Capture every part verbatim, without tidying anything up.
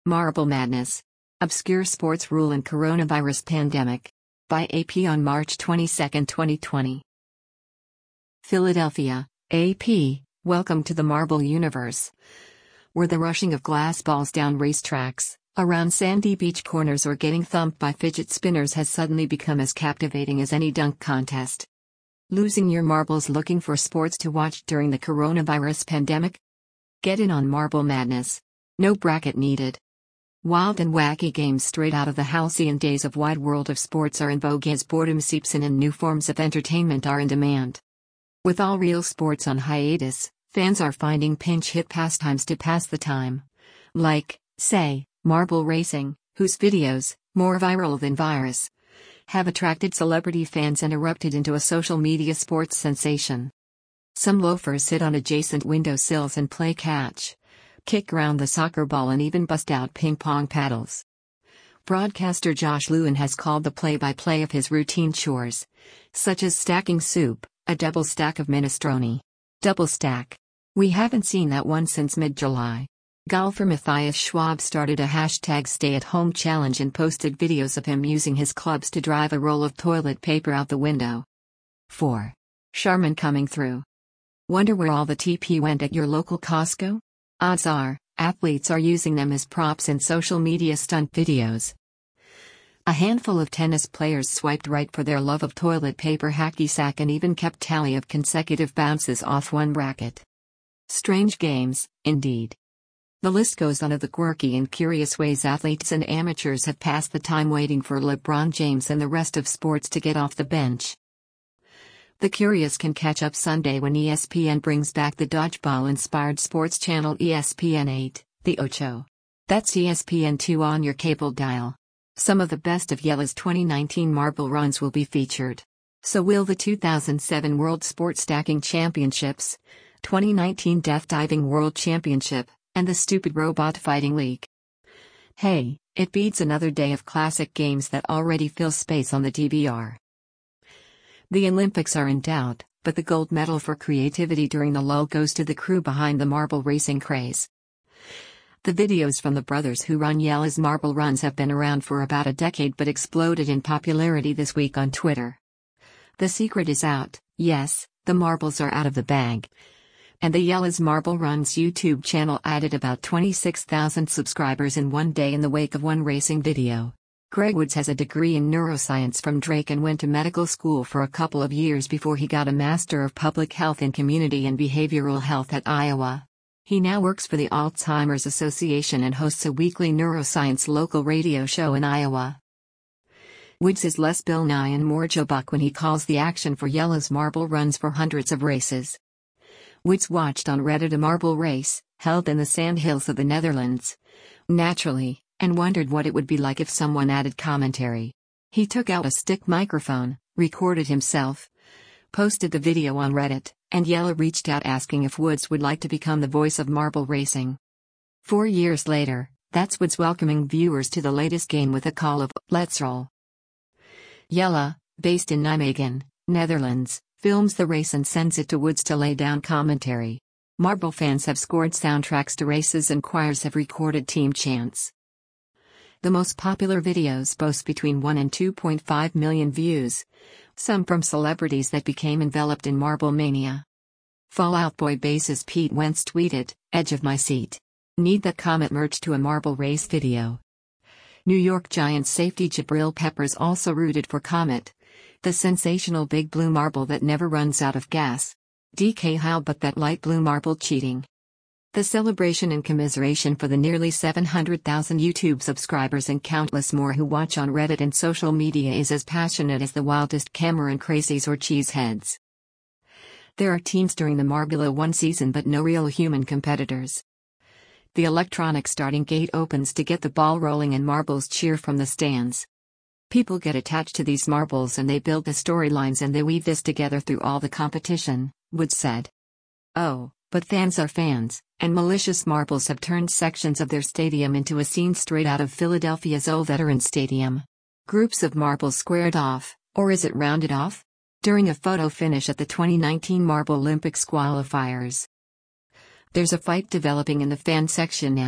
Marble Madness. Obscure sports rule in coronavirus pandemic. By A P on March twenty-second, twenty twenty. Philadelphia, A P, welcome to the marble universe. Where the rushing of glass balls down racetracks, around sandy beach corners or getting thumped by fidget spinners has suddenly become as captivating as any dunk contest. Losing your marbles looking for sports to watch during the coronavirus pandemic? Get in on Marble Madness. No bracket needed. Wild and wacky games straight out of the halcyon days of wide world of sports are in vogue as boredom seeps in and new forms of entertainment are in demand. With all real sports on hiatus, fans are finding pinch-hit pastimes to pass the time. Like, say, marble racing, whose videos, more viral than virus, have attracted celebrity fans and erupted into a social media sports sensation. Some loafers sit on adjacent windowsills and play catch, kick around the soccer ball and even bust out ping-pong paddles. Broadcaster Josh Lewin has called the play-by-play of his routine chores, such as stacking soup, a double stack of minestrone. Double stack. We haven't seen that one since mid-July. Golfer Matthias Schwab started a hashtag stay-at-home challenge and posted videos of him using his clubs to drive a roll of toilet paper out the window. four. Charmin coming through. Wonder where all the T P went at your local Costco? Odds are, athletes are using them as props in social media stunt videos. A handful of tennis players swiped right for their love of toilet paper hacky sack and even kept tally of consecutive bounces off one racket. Strange games, indeed. The list goes on of the quirky and curious ways athletes and amateurs have passed the time waiting for LeBron James and the rest of sports to get off the bench. The curious can catch up Sunday when E S P N brings back the dodgeball-inspired sports channel E S P N eight, the Ocho. That's E S P N two on your cable dial. Some of the best of Yella's twenty nineteen marble runs will be featured. So will the two thousand seven World Sports Stacking Championships, twenty nineteen Death Diving World Championship, and the Stupid Robot Fighting League. Hey, it beats another day of classic games that already fill space on the D V R. The Olympics are in doubt, but the gold medal for creativity during the lull goes to the crew behind the marble racing craze. The videos from the brothers who run Yella's marble runs have been around for about a decade but exploded in popularity this week on Twitter. The secret is out, yes, the marbles are out of the bag. And the Yella's Marble Runs YouTube channel added about twenty-six thousand subscribers in one day in the wake of one racing video. Greg Woods has a degree in neuroscience from Drake and went to medical school for a couple of years before he got a Master of Public Health in Community and Behavioral Health at Iowa. He now works for the Alzheimer's Association and hosts a weekly neuroscience local radio show in Iowa. Woods is less Bill Nye and more Joe Buck when he calls the action for Yella's marble runs for hundreds of races. Woods watched on Reddit a marble race, held in the sandhills of the Netherlands, naturally, and wondered what it would be like if someone added commentary. He took out a stick microphone, recorded himself, posted the video on Reddit, and Yella reached out asking if Woods would like to become the voice of marble racing. Four years later, that's Woods welcoming viewers to the latest game with a call of, "Let's roll." Yella, based in Nijmegen, Netherlands, films the race and sends it to Woods to lay down commentary. Marble fans have scored soundtracks to races and choirs have recorded team chants. The most popular videos boast between one and two point five million views, some from celebrities that became enveloped in marble mania. Fall Out Boy bassist Pete Wentz tweeted, "Edge of my seat. Need that Comet merch to a marble race video." New York Giants safety Jabril Peppers also rooted for Comet, the sensational big blue marble that never runs out of gas. D K how but that light blue marble cheating. The celebration and commiseration for the nearly seven hundred thousand YouTube subscribers and countless more who watch on Reddit and social media is as passionate as the wildest Cameron crazies or cheeseheads. There are teams during the Marbula one season but no real human competitors. The electronic starting gate opens to get the ball rolling and marbles cheer from the stands. People get attached to these marbles and they build the storylines and they weave this together through all the competition, Woods said. Oh, but fans are fans, and malicious marbles have turned sections of their stadium into a scene straight out of Philadelphia's old Veterans Stadium. Groups of marbles squared off, or is it rounded off? During a photo finish at the twenty nineteen Marble Olympics qualifiers. There's a fight developing in the fan section now,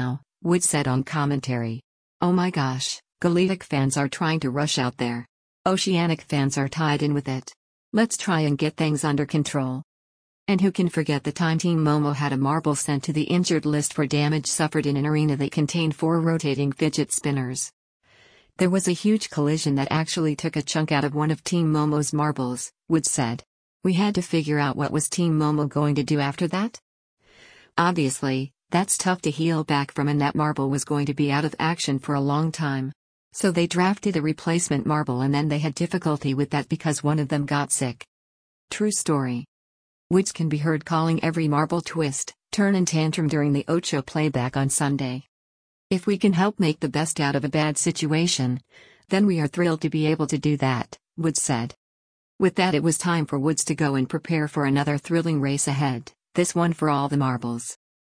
Woods said on commentary. Oh my gosh, Galactic fans are trying to rush out there. Oceanic fans are tied in with it. Let's try and get things under control. And who can forget the time Team Momo had a marble sent to the injured list for damage suffered in an arena that contained four rotating fidget spinners. There was a huge collision that actually took a chunk out of one of Team Momo's marbles, Woods said. We had to figure out what was Team Momo going to do after that? Obviously, that's tough to heal back from, and that marble was going to be out of action for a long time. So they drafted a replacement marble, and then they had difficulty with that because one of them got sick. True story. Woods can be heard calling every marble twist, turn and tantrum during the Ocho playback on Sunday. If we can help make the best out of a bad situation, then we are thrilled to be able to do that, Woods said. With that, it was time for Woods to go and prepare for another thrilling race ahead, this one for all the marbles.